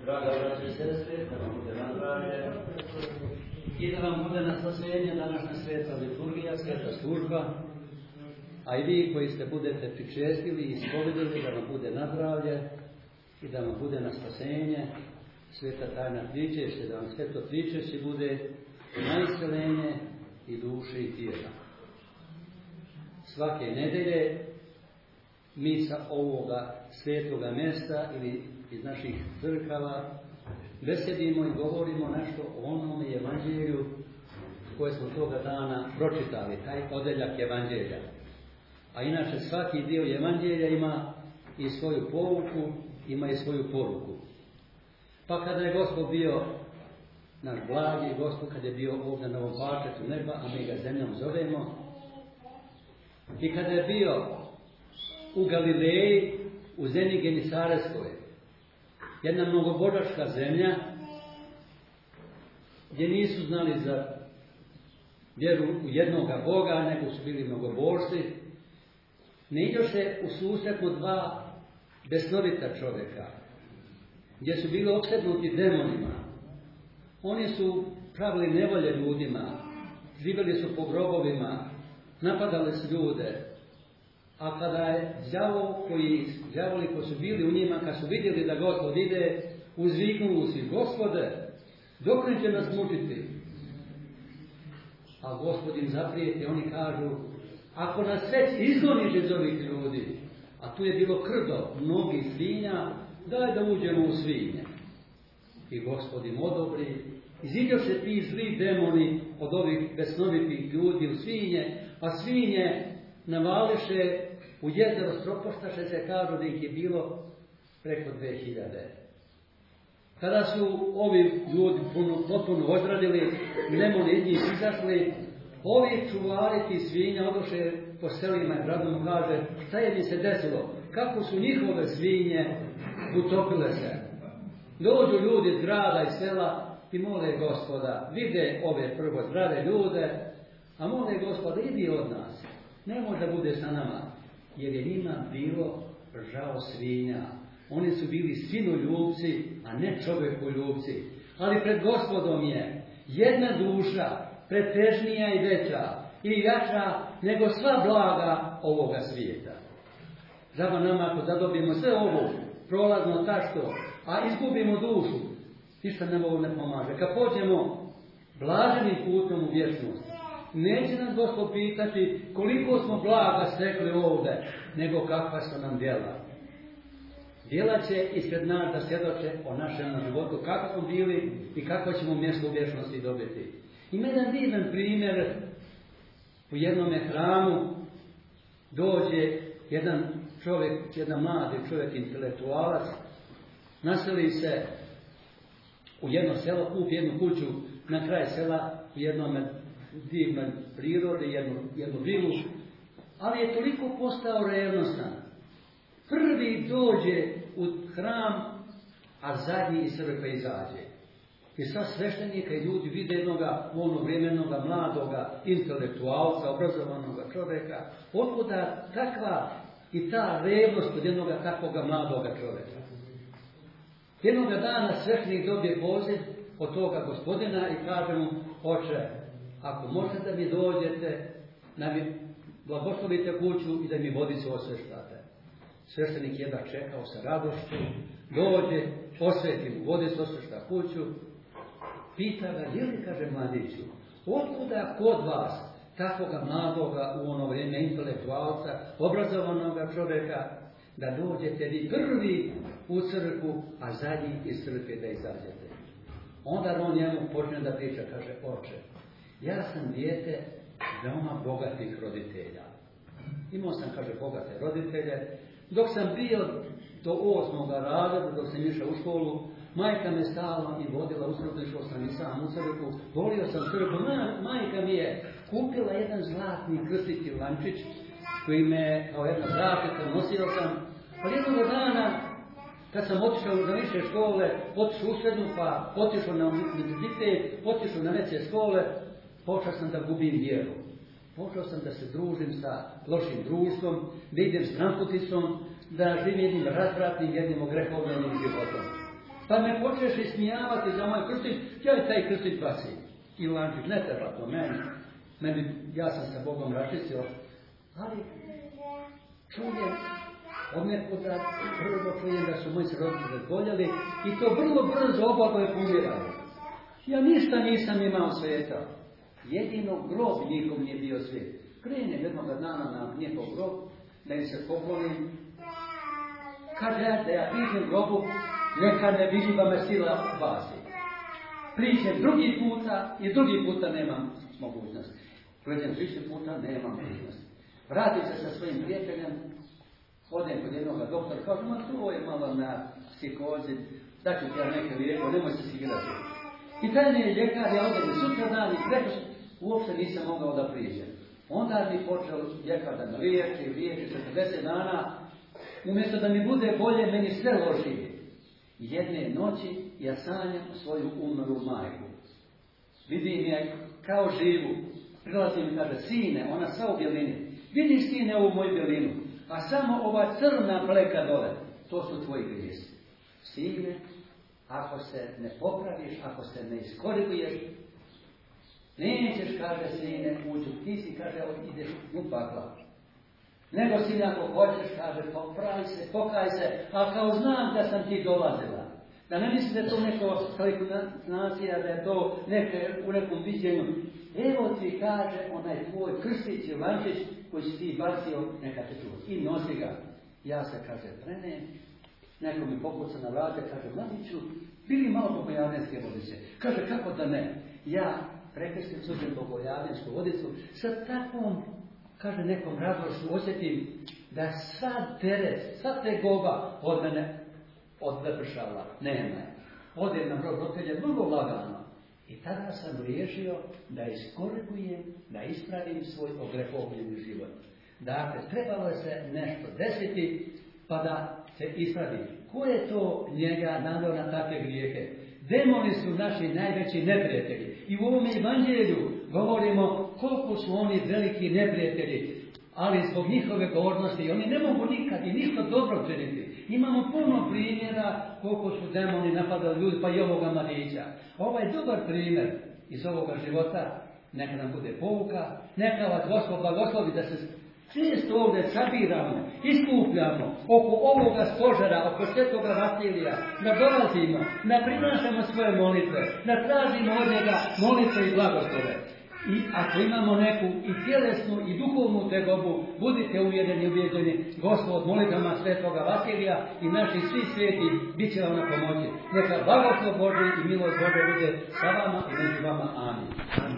Draga braće i sestre, da vam bude nazdravlje i da vam bude naslasenje današnja sveta liturgija, sveta služba, a i vi koji ste budete pričestili i ispovedili, da vam bude nazdravlje i da vam bude naslasenje, sveta tajna pričešće, da vam sveto pričešće bude na isceljenje i duše i tijela. Svake nedelje mi sa ovoga svetoga mjesta ili iz naših crkava besedimo i govorimo nešto o onome evanđelju koje smo toga dana pročitali, taj odeljak evanđelja. A inače svaki dio evanđelja ima i svoju pouku, ima i svoju poruku. Pa kada je Gospod bio naš blagi Gospod, kad je bio ovdje na ovom parčetu neba, a mi ga zemljom zovemo, i kada je bio u Galileji, u zemlji Genisareskoj, jedna mnogobožačka zemlja, gdje nisu znali za vjeru u jednoga Boga, nego su bili mnogobožci, ne idoše u susret mu dva besnovita čovjeka, gdje su bili opsednuti demonima. Oni su pravili nevolje ljudima, živjeli su po grobovima, napadali su ljude. A kada je đavoli koji su bili u njima, kad su vidjeli da Gospod ide, uzviknuli su: Gospode, dok će nas mučiti? A Gospod im zaprijeti, oni kažu: ako nas već izgoniš iz ovih ljudi, a tu je bilo krdo mnogih svinja, daj da uđemo u svinje. I Gospod im odobri, iziđoše ti zli demoni od ovih besnovitih ljudi u svinje, a svinje navališe u jezero, stropoštaše se, kažu da ih je bilo preko 2000. Kada su ovi ljudi potpuno odradili, demoni iz njih izašli, ovi čuvari ti svinja odoše po selima i gradom, kaže: šta je mi se desilo? Kako su njihove svinje utopile se? Dođu ljudi iz grada i sela i mole Gospoda, vide ove prvo zdrave ljude, a mole Gospoda: idi od nas, nemoj da bude sa nama, jer je njima bilo žao svinja. Oni su bili sinoljubci, a ne čovjekoljubci. Ali pred Gospodom je jedna duša pretežnija i veća i jača nego sva blaga ovoga svijeta. Zaba nama, ako zadobijemo sve ovo prolazno tašto, a izgubimo dušu, ništa nam ovo ne pomaže. Kad pođemo blaženim putom u vječnost, neće nas Gospod pitati koliko smo blaga stekli ovdje, nego kakva su nam djela. Djela će ispred nas da svjedoče o našem životu, kako smo bili i kako ćemo mjesto u vječnosti dobiti. Ima jedan divan primjer. U jednom hramu dođe jedan čovjek, jedan mladi čovjek, intelektualac, naseli se u jedno selo, kupi jednu kuću na kraj sela, u jednom divnoj prirodi, jednu vilu, ali je toliko postao revnostan. Prvi dođe u hram, a zadnji iz crkve izađe. I sad sveštenika i ljudi vide jednoga u ono vrijeme jednoga mladoga intelektualca, obrazovanoga čovjeka. Otkuda takva i ta revnost od jednoga takvoga mladoga čovjeka? Jednoga dana sveštenik dobije poziv od toga gospodina i kaže mu: oče, ako možete da mi dođete, da mi blagoslovite kuću i da mi vodicu osveštate. Sveštenik jedva čekao sa radošću, dođe, osveti mu vodicu, osvešta kuću, pita ga: je li, kaže mladiću, otkuda kod vas takvoga mladoga u ono vrijeme intelektualca, obrazovanoga čovjeka, da dođete vi prvi u crkvu, a zadnji iz crkve da izađete? Onda on njemu počne da priča, kaže: oče, ja sam dijete veoma bogatih roditelja. Imao sam, kaže, bogate roditelje. Dok sam bio do 8. razreda, dok sam išao u školu, majka me stalno i vodila u crkvu, išao sam i sam u crkvu, volio sam crkvu. Majka mi je kupila jedan zlatni krstić i lančić, koji me kao jedna zaštita nosio sam. Ali jednog dana, kad sam otišao na više škole, otišao u srednju, pa otišao na univerzitet, otišao na neke škole, počeo sam da gubim vjeru. Počeo sam da se družim sa lošim društvom, da idem s tramputicom, da živim jednim razvratnim, jednim ogrehovljenim životom. Pa me počeš ismijavati za moj krstić, ja taj krstić basim. I Lančić, ne treba to meni, ja sam sa Bogom račistio, ali čujem od nekuda, prvo čujem da su moji srodnici razboljeli i to vrlo brzo oboje pomirali. Ja ništa nisam imao svijeta. Jedino grob nikom nije bio svijet. Krenem jednog dana na njegov grob, da im se poklonim. Kaže da ja priđem grobu, neka nevidljiva me sila basi. Priđem drugi puta i drugi puta nemam mogućnosti. Priđem treći puta, nemam mogućnosti. Vratim se sa svojim prijateljem, odem kod jednog doktora, kažem, ma to je malo na psihozi, daću ti ja neke lijeko, nemoj se sigurati. I taj mi je ljekar, ja odem i sutra dan i preko uopšte nisam mogao da priđem. Onda mi počeo ljekar da me liječi 40 dana, umjesto da mi bude bolje, meni sve lošije. Jedne noći ja sanjam svoju umrlu majku. Vidim je kao živu. Prilazi mi kaže, sine, ona sva u bjelini. Vidiš, sine, ovu moju bjelinu, a samo ova crna pleka dole, to su tvoji grijesi. Sine, ako se ne popraviš, ako se ne iskoriguješ, nećeš, kaže, sine, uđu. Ti si, kaže, ideš u pakla. Nego si, ako hoćeš, kaže, popravi se, pokaj se, a kao znam da sam ti dolazila. Da ne misli da je to neko kalikunacija, da je to u nekom viđenju. Evo ti, kaže, onaj tvoj krstić Jovančić koji si ti bacio, neka te čuva. I nosi ga. Ja se, kaže, prenem, neko mi pokuca na vrate, kaže, mladiću, bili malo Bogojavljanske vodice. Kaže, kako da ne? Ja prekrstim suđem Bogojavljansku vodicu sa takvom, kaže, nekom radošću osjetim da sva teret, sva tegoba od mene odvršala. Nema. Odem na brod rotelje vrlo lagano. I tada sam riješio da iskorigujem, da ispravim svoj ogrehovljeni život. Dakle, trebalo se nešto desiti pa da se ispravi. Ko je to njega naveo na takve grijehe? Demoni su naši najveći neprijatelji. I u ovom evanđelju govorimo koliko su oni veliki neprijatelji. Ali zbog njihove govornosti oni ne mogu nikad i ništa dobro činiti. Imamo puno primjera koliko su demoni napadali ljudi, pa i ovoga mladića. Ovo je dobar primjer iz ovoga života. Neka nam bude pouka. Neka vas Gospod blagoslovi da se često ovdje sabiramo, iskupljamo oko ovoga stožera, oko Svetoga Vasilija, da dolazimo, da prinašamo svoje molitve, da tražimo od njega molitve i blagoslove. I ako imamo neku i tjelesnu i duhovnu tegobu, budite uvjereni i ubijeđeni, Gospod molitvama Svetoga Vasilija i naši svi sveti bit će vam na pomoći. Neka blagoslov Božji i milost Božja bude sa vama i među vama. Amin.